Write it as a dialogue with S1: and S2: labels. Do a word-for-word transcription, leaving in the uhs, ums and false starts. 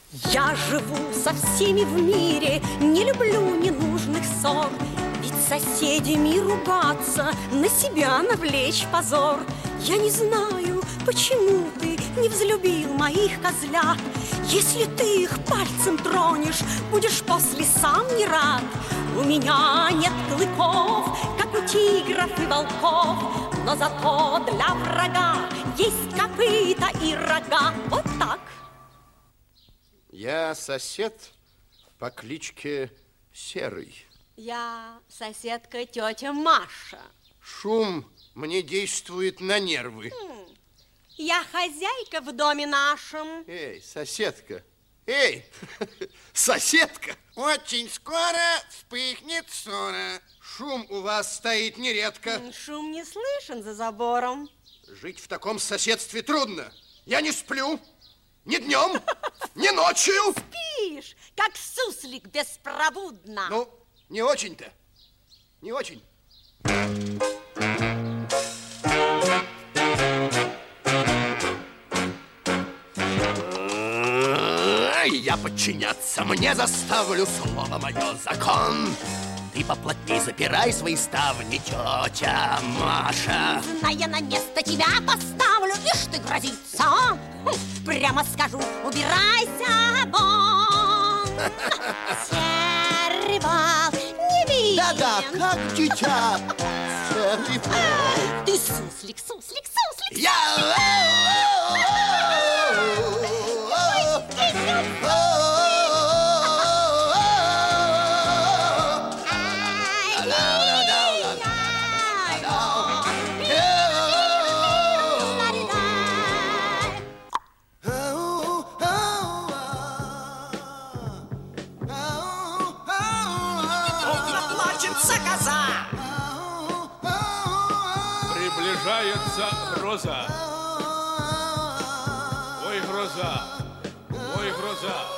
S1: Я живу со всеми в мире, не люблю ненужных ссор. Ведь с соседями ругаться, на себя навлечь позор. Я не знаю, почему ты не взлюбил моих козлят. Если ты их пальцем тронешь, будешь после сам не рад. У меня нет клыков, как у тигров и волков, но зато для врага есть копыта и рога. Вот так.
S2: Я сосед по кличке Серый.
S1: Я соседка тетя Маша.
S2: Шум мне действует на нервы.
S1: Я хозяйка в доме нашем.
S2: Эй, соседка. Эй, соседка.
S3: Очень скоро вспыхнет ссора.
S2: Шум у вас стоит нередко.
S1: Шум не слышен за забором.
S2: Жить в таком соседстве трудно. Я не сплю. Ни днем, ни ночью.
S1: Спишь, как суслик беспробудно.
S2: Ну, не очень-то. Не очень. Я подчиняться мне заставлю, слово мое закон. Ты поплотней запирай свои ставни, тетя Маша.
S1: Зная на место тебя поставлю, ишь ты грозится. Хм, прямо скажу, убирайся вон. Серый бал невинен.
S3: Да-да, как дитя. Серый бал.
S1: Ты суслик, суслик, суслик.
S2: Я...
S4: Приближается гроза. Ой, гроза. Ой, гроза.